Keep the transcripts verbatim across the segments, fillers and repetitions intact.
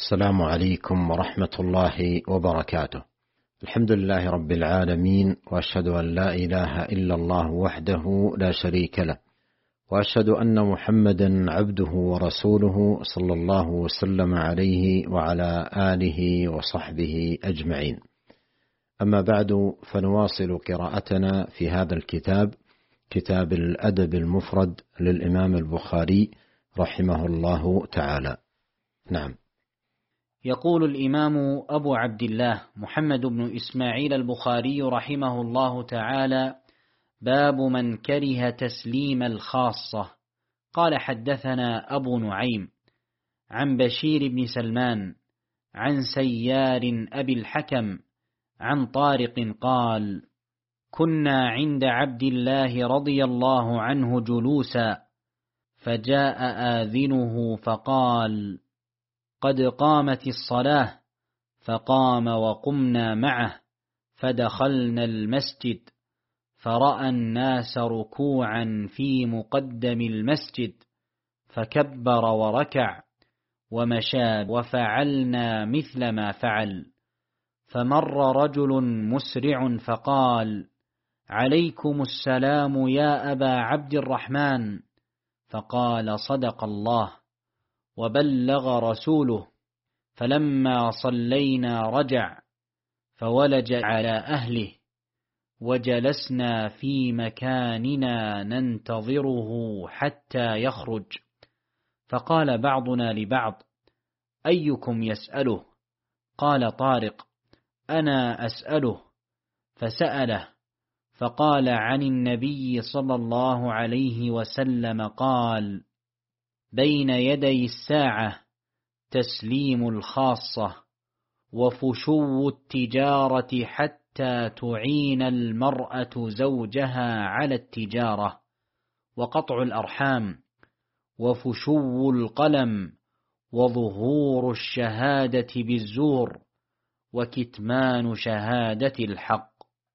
السلام عليكم ورحمة الله وبركاته. الحمد لله رب العالمين، وأشهد أن لا إله إلا الله وحده لا شريك له، وأشهد أن محمدا عبده ورسوله صلى الله وسلم عليه وعلى آله وصحبه أجمعين. أما بعد، فنواصل قراءتنا في هذا الكتاب، كتاب الأدب المفرد للإمام البخاري رحمه الله تعالى. نعم. يقول الإمام أبو عبد الله محمد بن إسماعيل البخاري رحمه الله تعالى: باب من كره تسليم الخاصة. قال: حدثنا أبو نعيم عن بشير بن سلمان عن سيار أبي الحكم عن طارق قال: كنا عند عبد الله رضي الله عنه جلوسا، فجاء آذنه فقال: قد قامت الصلاة، فقام وقمنا معه، فدخلنا المسجد، فرأى الناس ركوعا في مقدم المسجد، فكبر وركع ومشى، وفعلنا مثل ما فعل. فمر رجل مسرع فقال: عليكم السلام يا أبا عبد الرحمن. فقال: صدق الله وبلغ رسوله. فلما صلينا رجع، فولج على أهله، وجلسنا في مكاننا ننتظره حتى يخرج. فقال بعضنا لبعض: أيكم يسأله؟ قال طارق: أنا أسأله. فسأله، فقال: عن النبي صلى الله عليه وسلم قال: بين يدي الساعة تسليم الخاصة، وفشو التجارة حتى تعين المرأة زوجها على التجارة، وقطع الأرحام، وفشو القلم، وظهور الشهادة بالزور، وكتمان شهادة الحق.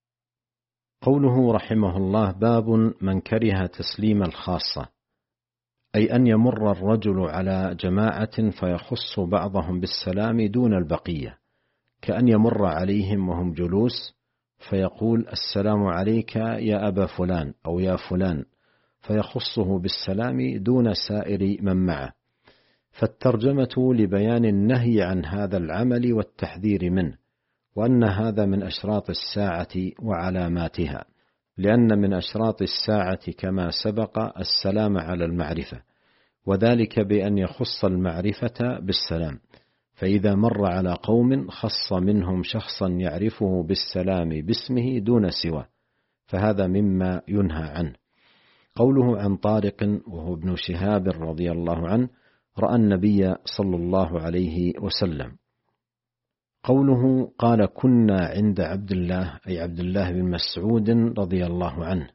قوله رحمه الله: باب من كره تسليم الخاصة، أي أن يمر الرجل على جماعة فيخص بعضهم بالسلام دون البقية، كأن يمر عليهم وهم جلوس فيقول: السلام عليك يا أبا فلان أو يا فلان، فيخصه بالسلام دون سائر من معه. فالترجمة لبيان النهي عن هذا العمل والتحذير منه، وأن هذا من أشراط الساعة وعلاماتها، لأن من أشراط الساعة كما سبق السلام على المعرفة، وذلك بأن يخص المعرفة بالسلام، فإذا مر على قوم خص منهم شخصا يعرفه بالسلام باسمه دون سواه، فهذا مما ينهى عنه. قوله عن طارق وهو ابن شهاب رضي الله عنه رأى النبي صلى الله عليه وسلم. قوله قال: كنا عند عبد الله، أي عبد الله بن مسعود رضي الله عنه.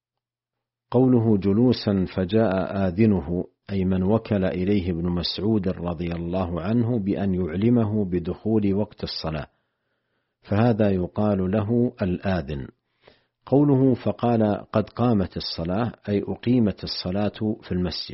قوله جلوسا فجاء آذنه، أي من وكل إليه ابن مسعود رضي الله عنه بأن يعلمه بدخول وقت الصلاة، فهذا يقال له الآذن. قوله فقال: قد قامت الصلاة، أي أقيمت الصلاة في المسجد.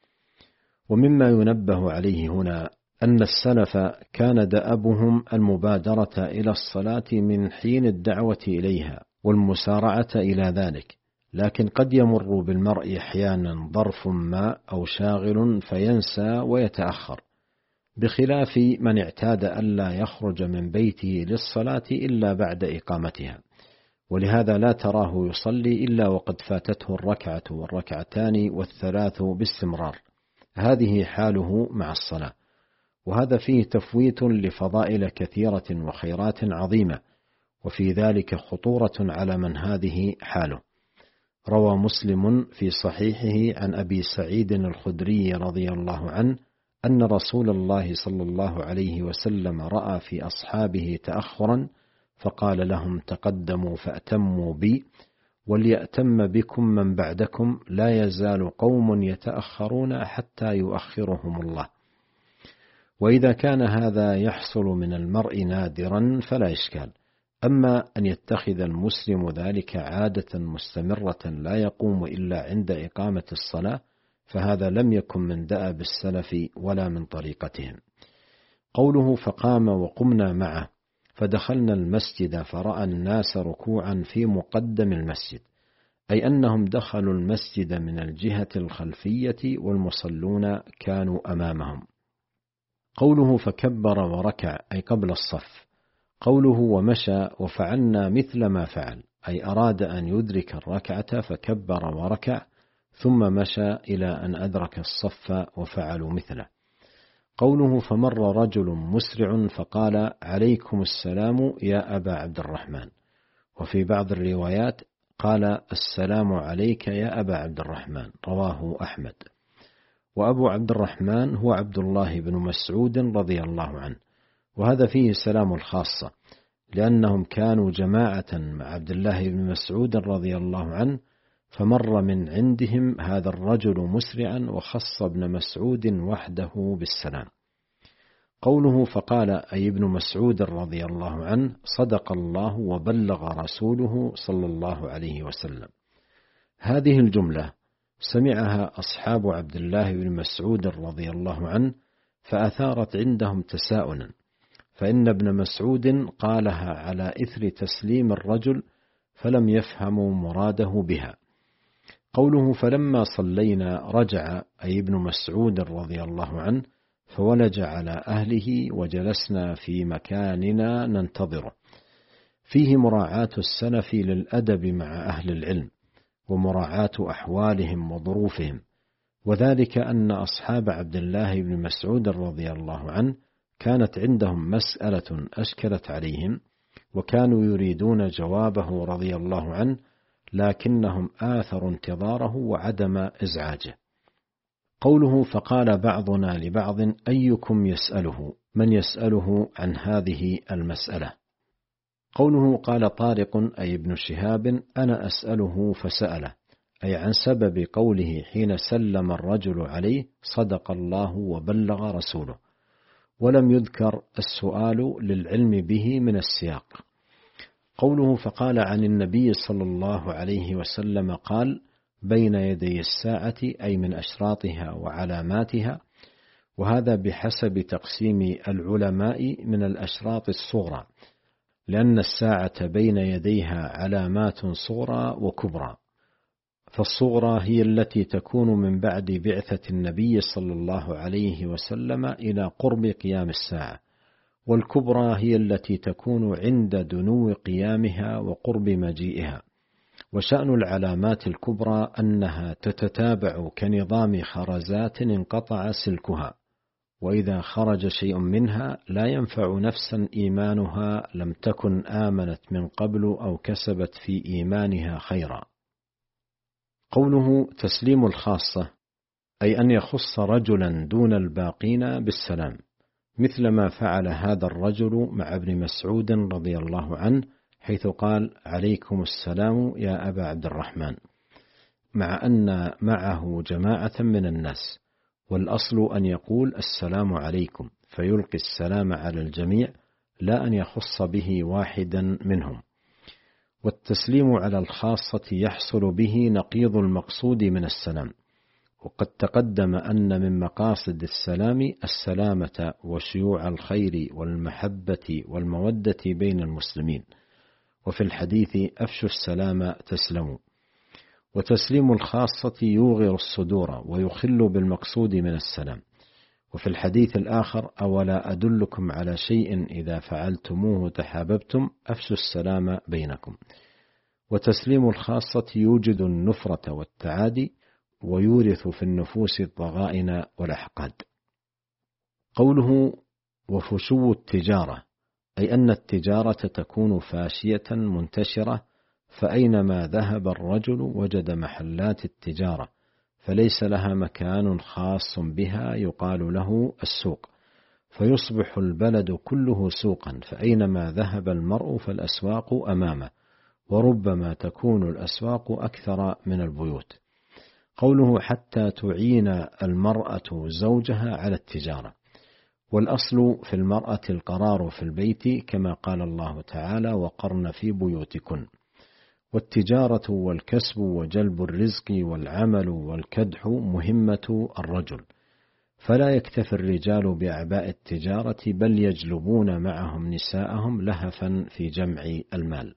ومما ينبه عليه هنا أن السلف كان دأبهم المبادرة إلى الصلاة من حين الدعوة إليها والمسارعة إلى ذلك، لكن قد يمر بالمرء أحيانا ظرف ما أو شاغل فينسى ويتأخر، بخلاف من اعتاد ألا يخرج من بيته للصلاة إلا بعد إقامتها، ولهذا لا تراه يصلي إلا وقد فاتته الركعة والركعتان والثلاث باستمرار. هذه حاله مع الصلاة، وهذا فيه تفويت لفضائل كثيرة وخيرات عظيمة، وفي ذلك خطورة على من هذه حاله. روى مسلم في صحيحه عن أبي سعيد الخدري رضي الله عنه أن رسول الله صلى الله عليه وسلم رأى في أصحابه تأخرا، فقال لهم: تقدموا فأتموا بي، وليأتم بكم من بعدكم، لا يزال قوم يتأخرون حتى يؤخرهم الله. وإذا كان هذا يحصل من المرء نادرا فلا إشكال، أما أن يتخذ المسلم ذلك عادة مستمرة لا يقوم إلا عند إقامة الصلاة، فهذا لم يكن من دأب السلف ولا من طريقتهم. قوله فقام وقمنا معه فدخلنا المسجد فرأى الناس ركوعا في مقدم المسجد، أي أنهم دخلوا المسجد من الجهة الخلفية والمصلون كانوا أمامهم. قوله فكبر وركع أي قبل الصف. قوله ومشى وفعلنا مثل ما فعل، أي أراد أن يدرك الركعة فكبر وركع ثم مشى إلى أن أدرك الصف وفعلوا مثله. قوله فمر رجل مسرع فقال عليكم السلام يا أبا عبد الرحمن، وفي بعض الروايات قال السلام عليك يا أبا عبد الرحمن، رواه أحمد. وأبو عبد الرحمن هو عبد الله بن مسعود رضي الله عنه، وهذا فيه سلام الخاصة، لأنهم كانوا جماعة مع عبد الله بن مسعود رضي الله عنه، فمر من عندهم هذا الرجل مسرعا وخص ابن مسعود وحده بالسلام. قوله فقال أي ابن مسعود رضي الله عنه صدق الله وبلغ رسوله صلى الله عليه وسلم. هذه الجملة سمعها أصحاب عبد الله بن مسعود رضي الله عنه فأثارت عندهم تساؤلا، فإن ابن مسعود قالها على إثر تسليم الرجل فلم يفهموا مراده بها. قوله فلما صلينا رجع أي ابن مسعود رضي الله عنه فولج على أهله وجلسنا في مكاننا ننتظره. فيه مراعاة السلف للأدب مع أهل العلم ومراعاة أحوالهم وظروفهم، وذلك أن أصحاب عبد الله بن مسعود رضي الله عنه كانت عندهم مسألة أشكلت عليهم وكانوا يريدون جوابه رضي الله عنه، لكنهم آثروا انتظاره وعدم إزعاجه. قوله فقال بعضنا لبعض أيكم يسأله، من يسأله عن هذه المسألة؟ قوله قال طارق أي ابن شهاب أنا أسأله فسأله، أي عن سبب قوله حين سلم الرجل عليه صدق الله وبلغ رسوله، ولم يذكر السؤال للعلم به من السياق. قوله فقال عن النبي صلى الله عليه وسلم قال بين يدي الساعة، أي من أشراطها وعلاماتها، وهذا بحسب تقسيم العلماء من الأشراط الصغرى، لأن الساعة بين يديها علامات صغرى وكبرى، فالصغرى هي التي تكون من بعد بعثة النبي صلى الله عليه وسلم إلى قرب قيام الساعة، والكبرى هي التي تكون عند دنو قيامها وقرب مجيئها. وشأن العلامات الكبرى أنها تتتابع كنظام خرزات انقطع سلكها، وإذا خرج شيء منها لا ينفع نفسا إيمانها لم تكن آمنت من قبل أو كسبت في إيمانها خيرا. قوله تسليم الخاصة، أي أن يخص رجلا دون الباقين بالسلام، مثل ما فعل هذا الرجل مع ابن مسعود رضي الله عنه حيث قال عليكم السلام يا أبا عبد الرحمن، مع أن معه جماعة من الناس، والأصل أن يقول السلام عليكم فيلقي السلام على الجميع، لا أن يخص به واحدا منهم. والتسليم على الخاصة يحصل به نقيض المقصود من السلام، وقد تقدم أن من مقاصد السلام السلامة وشيوع الخير والمحبة والمودة بين المسلمين، وفي الحديث أفشوا السلام تسلموا. وتسليم الخاصة يوغر الصدور ويخل بالمقصود من السلام، وفي الحديث الآخر أولا أدلكم على شيء إذا فعلتموه تحاببتم أفشوا السلام بينكم. وتسليم الخاصة يوجد النفرة والتعادي ويورث في النفوس الضغائن والأحقاد. قوله وفشو التجارة، أي أن التجارة تكون فاشية منتشرة، فأينما ذهب الرجل وجد محلات التجارة، فليس لها مكان خاص بها يقال له السوق، فيصبح البلد كله سوقا، فأينما ذهب المرء فالأسواق أمامه، وربما تكون الأسواق أكثر من البيوت. قوله حتى تعين المرأة زوجها على التجارة، والأصل في المرأة القرار في البيت كما قال الله تعالى وقرن في بيوتكن. والتجارة والكسب وجلب الرزق والعمل والكدح مهمة الرجل، فلا يكتفي الرجال بأعباء التجارة، بل يجلبون معهم نساءهم لهفا في جمع المال.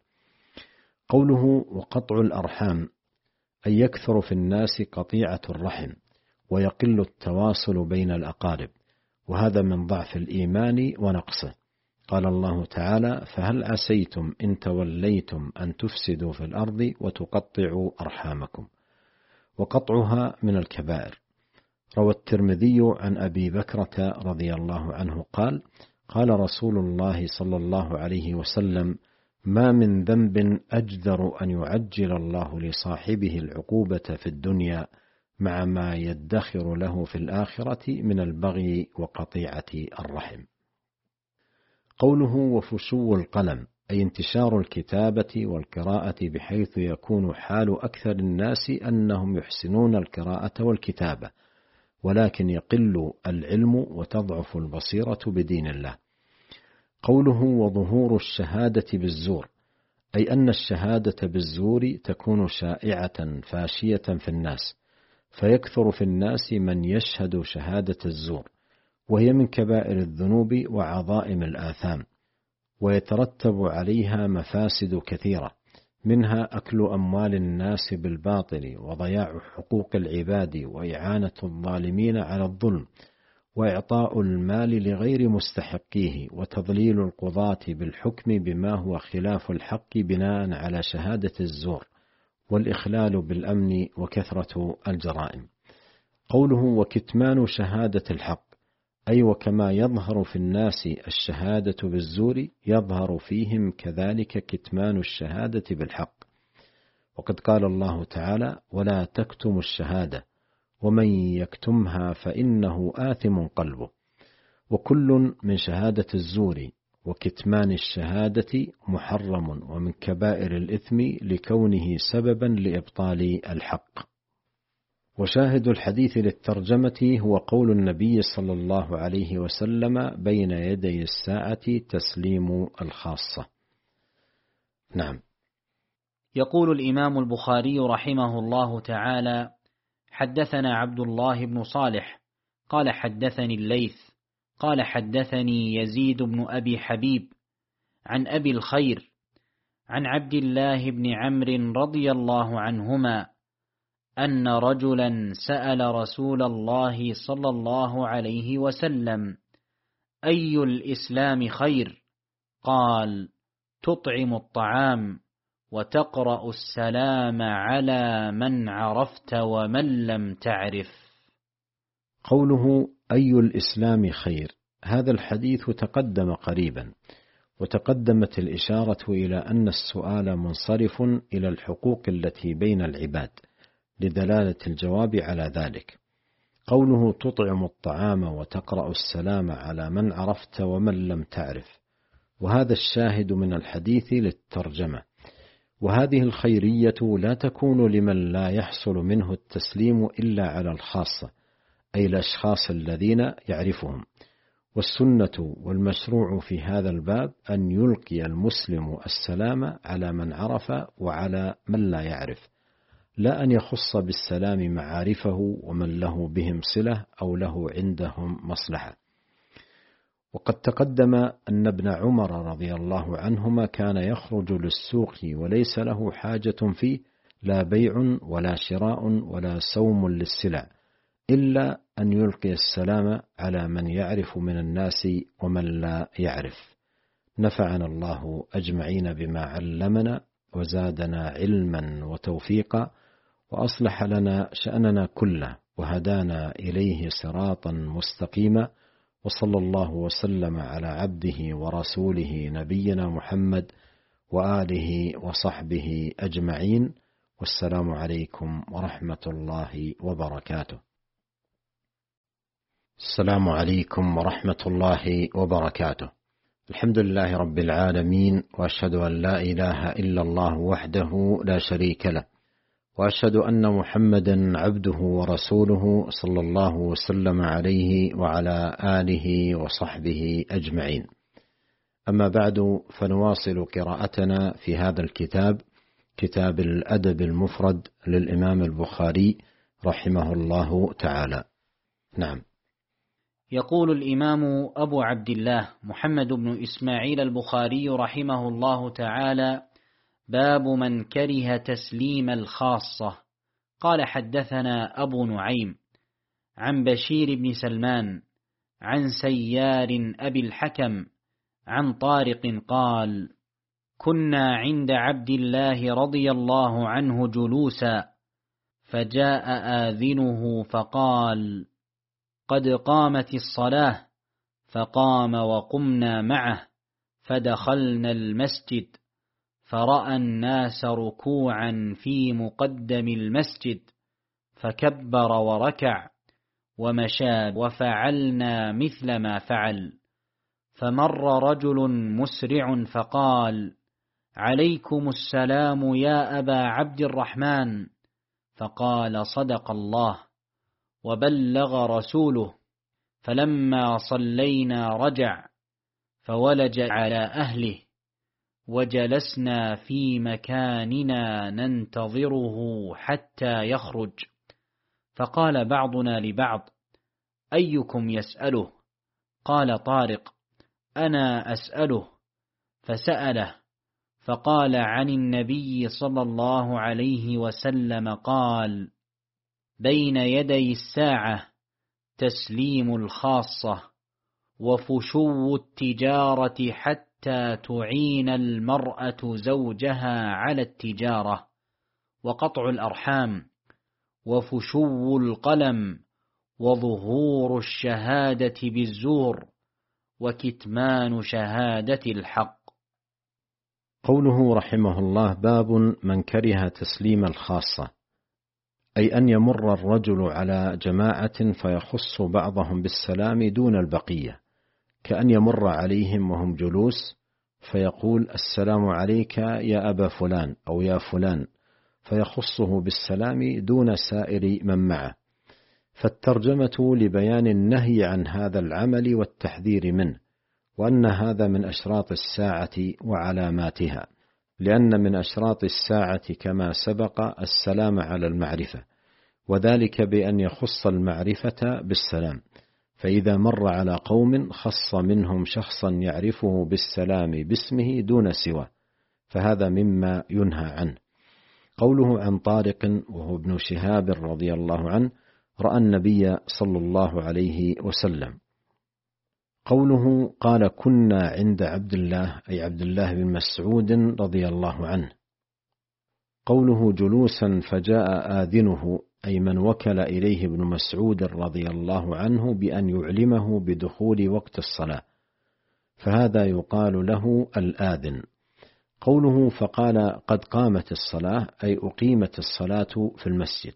قوله وقطع الأرحام أي يكثر في الناس قطيعة الرحم ويقل التواصل بين الأقارب، وهذا من ضعف الإيمان ونقصه. قال الله تعالى فهل عسيتم إن توليتم أن تفسدوا في الأرض وتقطعوا أرحامكم. وقطعها من الكبائر. روى الترمذي عن أبي بكرة رضي الله عنه قال قال رسول الله صلى الله عليه وسلم ما من ذنب أجدر أن يعجل الله لصاحبه العقوبة في الدنيا مع ما يدخر له في الآخرة من البغي وقطيعة الرحم. قوله وفشو القلم أي انتشار الكتابة والقراءة بحيث يكون حال أكثر الناس أنهم يحسنون القراءة والكتابة، ولكن يقل العلم وتضعف البصيرة بدين الله. قوله وظهور الشهادة بالزور أي أن الشهادة بالزور تكون شائعة فاشية في الناس، فيكثر في الناس من يشهد شهادة الزور، وهي من كبائر الذنوب وعظائم الآثام، ويترتب عليها مفاسد كثيرة، منها أكل أموال الناس بالباطل وضياع حقوق العباد وإعانة الظالمين على الظلم وإعطاء المال لغير مستحقيه وتضليل القضاة بالحكم بما هو خلاف الحق بناء على شهادة الزور والإخلال بالأمن وكثرة الجرائم. قوله وكتمان شهادة الحق أي وكما يظهر في الناس الشهادة بالزور يظهر فيهم كذلك كتمان الشهادة بالحق. وقد قال الله تعالى ولا تكتموا الشهادة ومن يكتمها فإنه آثم قلبه. وكل من شهادة الزور وكتمان الشهادة محرم ومن كبائر الإثم لكونه سببا لإبطال الحق. وشاهد الحديث للترجمة هو قول النبي صلى الله عليه وسلم بين يدي الساعة تسليم الخاصة. نعم. يقول الإمام البخاري رحمه الله تعالى حدثنا عبد الله بن صالح قال حدثني الليث قال حدثني يزيد بن أبي حبيب عن أبي الخير عن عبد الله بن عمرو رضي الله عنهما أن رجلا سأل رسول الله صلى الله عليه وسلم أي الإسلام خير؟ قال تطعم الطعام وتقرأ السلام على من عرفت ومن لم تعرف. قوله أي الإسلام خير هذا الحديث تقدم قريبا، وتقدمت الإشارة إلى أن السؤال منصرف إلى الحقوق التي بين العباد لدلالة الجواب على ذلك. قوله تطعم الطعام وتقرأ السلام على من عرفت ومن لم تعرف، وهذا الشاهد من الحديث للترجمة. وهذه الخيرية لا تكون لمن لا يحصل منه التسليم إلا على الخاصة، أي الأشخاص الذين يعرفهم. والسنة والمشروع في هذا الباب أن يلقي المسلم السلام على من عرف وعلى من لا يعرف، لا أن يخص بالسلام معارفه ومن له بهم صلة أو له عندهم مصلحة. وقد تقدم أن ابن عمر رضي الله عنهما كان يخرج للسوق وليس له حاجة فيه لا بيع ولا شراء ولا سوم للسلع، إلا أن يلقي السلام على من يعرف من الناس ومن لا يعرف. نفعنا الله أجمعين بما علمنا وزادنا علما وتوفيقا، وأصلح لنا شأننا كله وهدانا إليه صراطا مستقيما، وصلى الله وسلم على عبده ورسوله نبينا محمد وآله وصحبه أجمعين، والسلام عليكم ورحمة الله وبركاته. السلام عليكم ورحمة الله وبركاته. الحمد لله رب العالمين، وأشهد أن لا إله إلا الله وحده لا شريك له، وأشهد أن محمدا عبده ورسوله صلى الله وسلم عليه وعلى آله وصحبه أجمعين. أما بعد، فنواصل قراءتنا في هذا الكتاب، كتاب الأدب المفرد للإمام البخاري رحمه الله تعالى. نعم. يقول الإمام أبو عبد الله محمد بن إسماعيل البخاري رحمه الله تعالى: باب من كره تسليم الخاصة. قال: حدثنا أبو نعيم عن بشير بن سلمان عن سيار أبي الحكم عن طارق قال: كنا عند عبد الله رضي الله عنه جلوسا، فجاء آذنه فقال: قد قامت الصلاة، فقام وقمنا معه، فدخلنا المسجد، فرأى الناس ركوعا في مقدم المسجد، فكبر وركع ومشى، وفعلنا مثل ما فعل. فمر رجل مسرع فقال: عليكم السلام يا أبا عبد الرحمن. فقال: صدق الله وبلغ رسوله. فلما صلينا رجع، فولج على أهله، وجلسنا في مكاننا ننتظره حتى يخرج. فقال بعضنا لبعض: أيكم يسأله؟ قال طارق: أنا أسأله. فسأله، فقال عن النبي صلى الله عليه وسلم قال: بين يدي الساعة تسليم الخاصة، وفشو التجارة حتى تعين المرأة زوجها على التجارة، وقطع الأرحام، وفشو القلم، وظهور الشهادة بالزور، وكتمان شهادة الحق. قوله رحمه الله: باب من كره تسليم الخاصة، أي أن يمر الرجل على جماعة فيخص بعضهم بالسلام دون البقية، كأن يمر عليهم وهم جلوس فيقول: السلام عليك يا أبا فلان أو يا فلان، فيخصه بالسلام دون سائر من معه. فالترجمة لبيان النهي عن هذا العمل والتحذير منه، وأن هذا من أشراط الساعة وعلاماتها، لأن من أشراط الساعة كما سبق السلام على المعرفة، وذلك بأن يخص المعرفة بالسلام، فإذا مر على قوم خص منهم شخصا يعرفه بالسلام باسمه دون سواه، فهذا مما ينهى عنه. قوله عن طارق وهو ابن شهاب رضي الله عنه رأى النبي صلى الله عليه وسلم. قوله قال: كنا عند عبد الله، أي عبد الله بن مسعود رضي الله عنه. قوله جلوسا فجاء آذنه، أي من وكل إليه ابن مسعود رضي الله عنه بأن يعلمه بدخول وقت الصلاة، فهذا يقال له الآذن. قوله فقال: قد قامت الصلاة، أي أقيمت الصلاة في المسجد.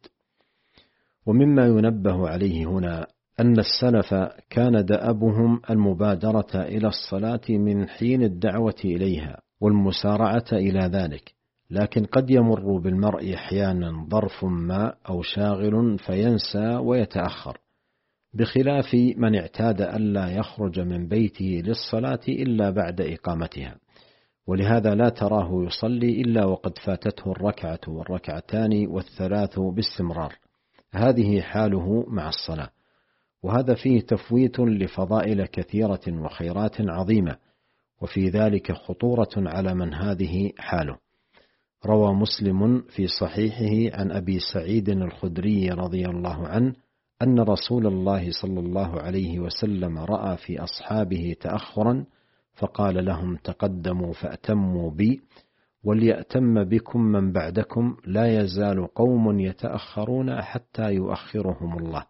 ومما ينبه عليه هنا أن السلف كان دأبهم المبادرة إلى الصلاة من حين الدعوة إليها والمسارعة إلى ذلك، لكن قد يمر بالمرء أحيانا ظرف ما أو شاغل فينسى ويتأخر، بخلاف من اعتاد ألا يخرج من بيته للصلاة إلا بعد إقامتها، ولهذا لا تراه يصلي إلا وقد فاتته الركعة والركعتان والثلاث باستمرار. هذه حاله مع الصلاة، وهذا فيه تفويت لفضائل كثيرة وخيرات عظيمة، وفي ذلك خطورة على من هذه حاله. روى مسلم في صحيحه عن أبي سعيد الخدري رضي الله عنه أن رسول الله صلى الله عليه وسلم رأى في أصحابه تأخرا، فقال لهم: تقدموا فأتموا بي، وليأتم بكم من بعدكم، لا يزال قوم يتأخرون حتى يؤخرهم الله.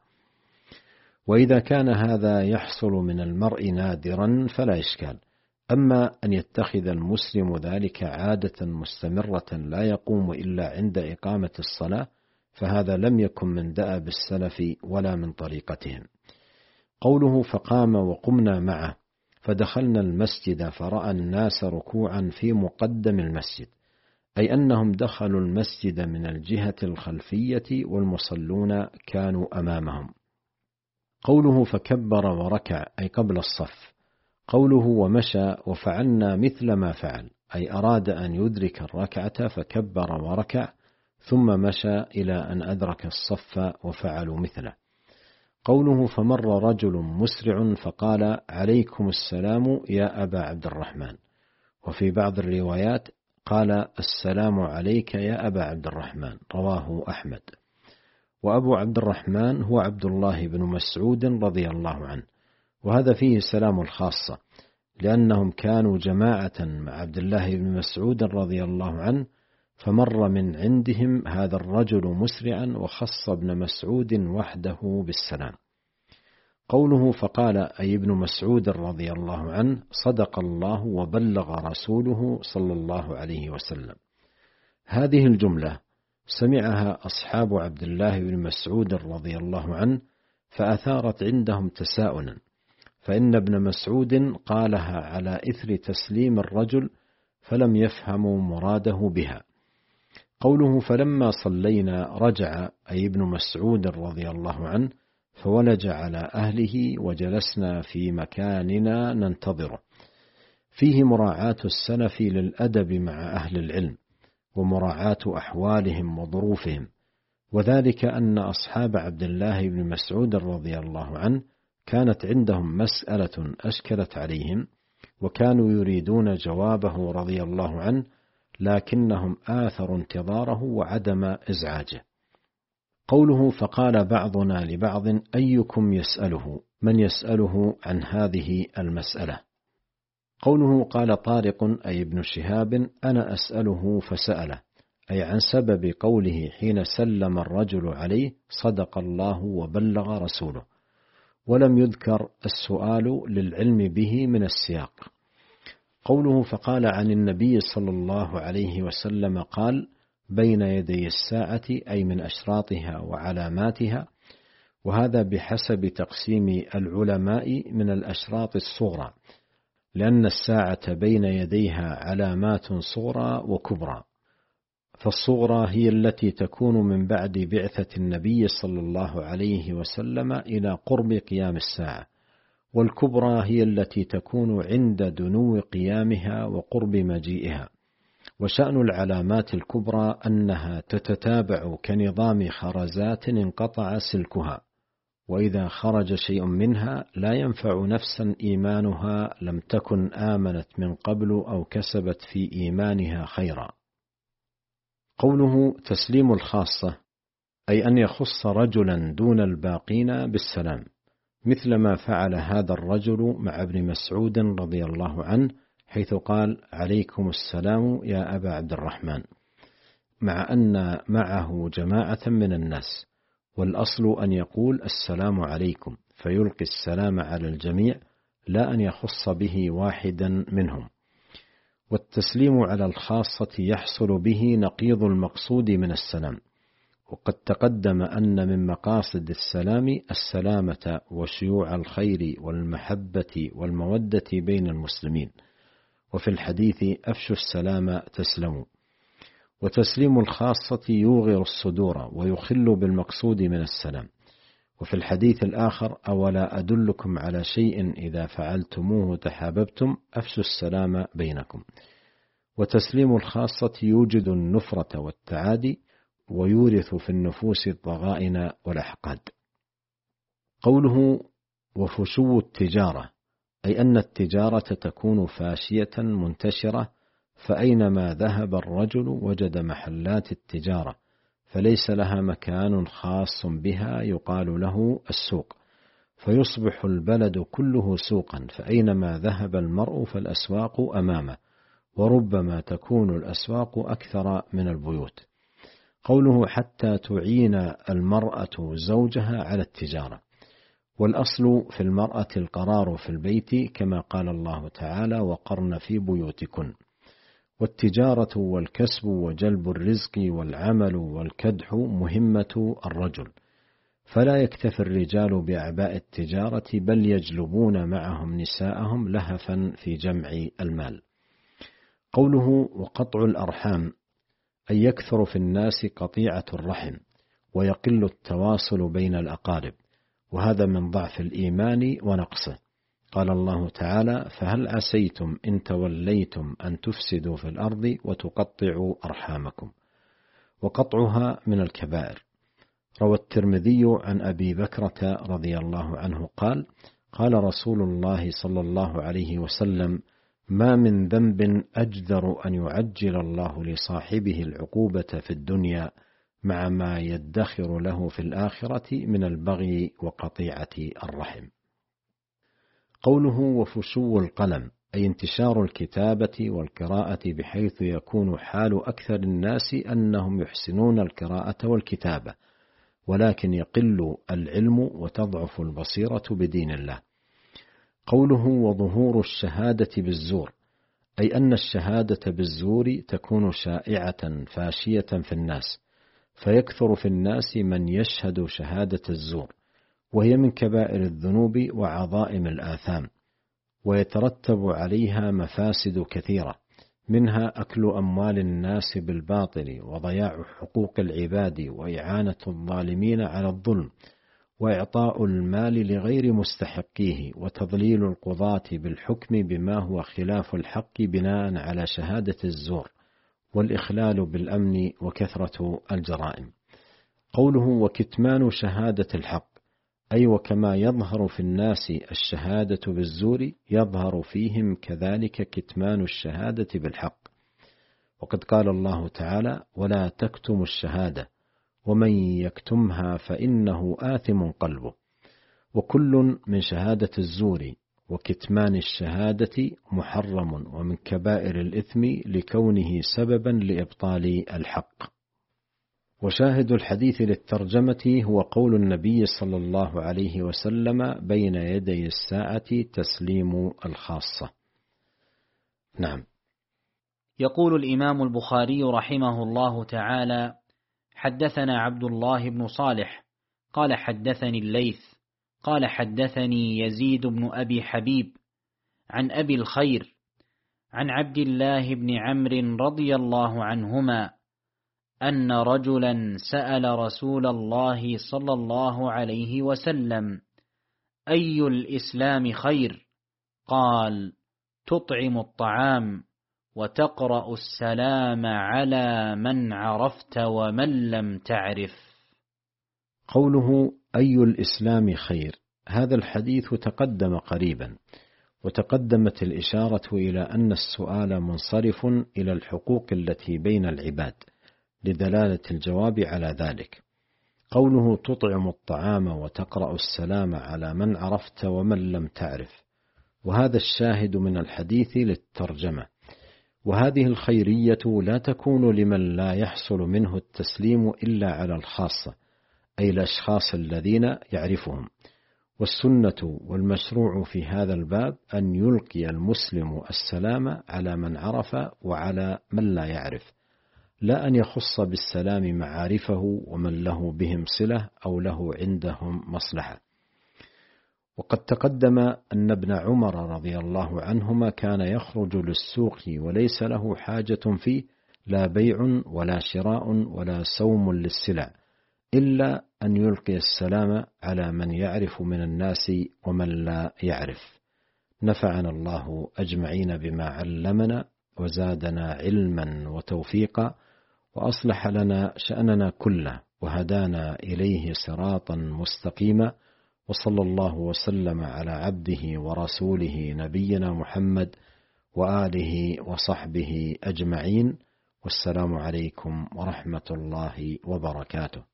وإذا كان هذا يحصل من المرء نادرا فلا إشكال، أما أن يتخذ المسلم ذلك عادة مستمرة لا يقوم إلا عند إقامة الصلاة، فهذا لم يكن من دأب السلف ولا من طريقتهم. قوله فقام وقمنا معه، فدخلنا المسجد فرأى الناس ركوعا في مقدم المسجد، أي أنهم دخلوا المسجد من الجهة الخلفية والمصلون كانوا أمامهم. قوله فكبر وركع، أي قبل الصف. قوله ومشى وفعلنا مثل ما فعل، أي أراد أن يدرك الركعة فكبر وركع ثم مشى إلى أن أدرك الصف وفعلوا مثله. قوله فمر رجل مسرع فقال عليكم السلام يا أبا عبد الرحمن، وفي بعض الروايات قال السلام عليك يا أبا عبد الرحمن، رواه أحمد. وأبو عبد الرحمن هو عبد الله بن مسعود رضي الله عنه، وهذا فيه سلام الخاصة، لأنهم كانوا جماعة مع عبد الله بن مسعود رضي الله عنه، فمر من عندهم هذا الرجل مسرعا وخص ابن مسعود وحده بالسلام. قوله فقال أي ابن مسعود رضي الله عنه صدق الله وبلغ رسوله صلى الله عليه وسلم. هذه الجملة سمعها أصحاب عبد الله بن مسعود رضي الله عنه فأثارت عندهم تساؤلا، فإن ابن مسعود قالها على إثر تسليم الرجل فلم يفهموا مراده بها. قوله فلما صلينا رجع أي ابن مسعود رضي الله عنه فولج على أهله وجلسنا في مكاننا ننتظره، فيه مراعاة السلف للأدب مع أهل العلم ومراعاة أحوالهم وظروفهم، وذلك أن أصحاب عبد الله بن مسعود رضي الله عنه كانت عندهم مسألة أشكلت عليهم وكانوا يريدون جوابه رضي الله عنه، لكنهم آثروا انتظاره وعدم إزعاجه. قوله فقال بعضنا لبعض أيكم يسأله، من يسأله عن هذه المسألة؟ قوله قال طارق أي ابن شهاب أنا أسأله فسأله، أي عن سبب قوله حين سلم الرجل عليه صدق الله وبلغ رسوله، ولم يذكر السؤال للعلم به من السياق. قوله فقال عن النبي صلى الله عليه وسلم قال بين يدي الساعة، أي من أشراطها وعلاماتها، وهذا بحسب تقسيم العلماء من الأشراط الصغرى، لأن الساعة بين يديها علامات صغرى وكبرى، فالصغرى هي التي تكون من بعد بعثة النبي صلى الله عليه وسلم إلى قرب قيام الساعة، والكبرى هي التي تكون عند دنو قيامها وقرب مجيئها. وشأن العلامات الكبرى أنها تتتابع كنظام خرزات انقطع سلكها، وإذا خرج شيء منها لا ينفع نفسا إيمانها لم تكن آمنت من قبل أو كسبت في إيمانها خيرا. قوله تسليم الخاصة، أي أن يخص رجلا دون الباقين بالسلام، مثل ما فعل هذا الرجل مع ابن مسعود رضي الله عنه، حيث قال عليكم السلام يا أبا عبد الرحمن، مع أن معه جماعة من الناس، والأصل أن يقول السلام عليكم فيلقي السلام على الجميع، لا أن يخص به واحدا منهم. والتسليم على الخاصة يحصل به نقيض المقصود من السلام، وقد تقدم أن من مقاصد السلام السلامة وشيوع الخير والمحبة والمودة بين المسلمين، وفي الحديث أفشوا السلام تسلموا. وتسليم الخاصة يوغر الصدور ويخل بالمقصود من السلام، وفي الحديث الآخر أولا أدلكم على شيء إذا فعلتموه تحاببتم أفشوا السلام بينكم. وتسليم الخاصة يوجد النفرة والتعادي ويورث في النفوس الضغائن والأحقاد. قوله وفشو التجارة، أي أن التجارة تكون فاشية منتشرة، فأينما ذهب الرجل وجد محلات التجارة، فليس لها مكان خاص بها يقال له السوق، فيصبح البلد كله سوقا، فأينما ذهب المرء فالأسواق أمامه، وربما تكون الأسواق أكثر من البيوت. قوله حتى تعين المرأة زوجها على التجارة، والأصل في المرأة القرار في البيت كما قال الله تعالى وقرن في بيوتكن. والتجارة والكسب وجلب الرزق والعمل والكدح مهمة الرجل، فلا يكتفي الرجال بأعباء التجارة، بل يجلبون معهم نساءهم لهفا في جمع المال. قوله وقطع الأرحام، أن يكثر في الناس قطيعة الرحم ويقل التواصل بين الأقارب، وهذا من ضعف الإيمان ونقصه. قال الله تعالى فهل عسيتم إن توليتم أن تفسدوا في الأرض وتقطعوا أرحامكم، وقطعها من الكبائر. روى الترمذي عن أبي بكرة رضي الله عنه قال: قال رسول الله صلى الله عليه وسلم: ما من ذنب أجدر أن يعجل الله لصاحبه العقوبة في الدنيا مع ما يدخر له في الآخرة من البغي وقطيعة الرحم. قوله: وفشو القلم، أي انتشار الكتابة والقراءة بحيث يكون حال أكثر الناس أنهم يحسنون القراءة والكتابة، ولكن يقل العلم وتضعف البصيرة بدين الله. قوله: وظهور الشهادة بالزور، أي أن الشهادة بالزور تكون شائعة فاشية في الناس، فيكثر في الناس من يشهد شهادة الزور، وهي من كبائر الذنوب وعظائم الآثام، ويترتب عليها مفاسد كثيرة، منها أكل أموال الناس بالباطل، وضياع حقوق العباد، وإعانة الظالمين على الظلم، وإعطاء المال لغير مستحقيه، وتضليل القضاة بالحكم بما هو خلاف الحق بناء على شهادة الزور، والإخلال بالأمن، وكثرة الجرائم. قوله: وكتمان شهادة الحق، أي وكما يظهر في الناس الشهادة بالزور يظهر فيهم كذلك كتمان الشهادة بالحق. وقد قال الله تعالى: ولا تكتموا الشهادة ومن يكتمها فإنه آثم قلبه. وكل من شهادة الزور وكتمان الشهادة محرم ومن كبائر الإثم لكونه سببا لإبطال الحق. وشاهد الحديث للترجمة هو قول النبي صلى الله عليه وسلم: بين يدي الساعة تسليم الخاصة. نعم. يقول الإمام البخاري رحمه الله تعالى: حدثنا عبد الله بن صالح قال حدثني الليث قال حدثني يزيد بن أبي حبيب عن أبي الخير عن عبد الله بن عمرو رضي الله عنهما أن رجلا سأل رسول الله صلى الله عليه وسلم: أي الإسلام خير؟ قال: تطعم الطعام وتقرأ السلام على من عرفت ومن لم تعرف. قوله: أي الإسلام خير، هذا الحديث تقدم قريبا، وتقدمت الإشارة إلى أن السؤال منصرف إلى الحقوق التي بين العباد لدلالة الجواب على ذلك. قوله: تطعم الطعام وتقرأ السلام على من عرفت ومن لم تعرف، وهذا الشاهد من الحديث للترجمة. وهذه الخيرية لا تكون لمن لا يحصل منه التسليم إلا على الخاصة، أي الأشخاص الذين يعرفهم. والسنة والمشروع في هذا الباب أن يلقي المسلم السلام على من عرف وعلى من لا يعرف، لا أن يخص بالسلام معارفه ومن له بهم صلة أو له عندهم مصلحة. وقد تقدم أن ابن عمر رضي الله عنهما كان يخرج للسوق وليس له حاجة فيه، لا بيع ولا شراء ولا سوم للسلع، إلا أن يلقي السلام على من يعرف من الناس ومن لا يعرف. نفعنا الله أجمعين بما علمنا، وزادنا علما وتوفيقا، وأصلح لنا شأننا كله، وهدانا إليه صراطا مستقيما. وصلى الله وسلم على عبده ورسوله نبينا محمد وآله وصحبه أجمعين، والسلام عليكم ورحمة الله وبركاته.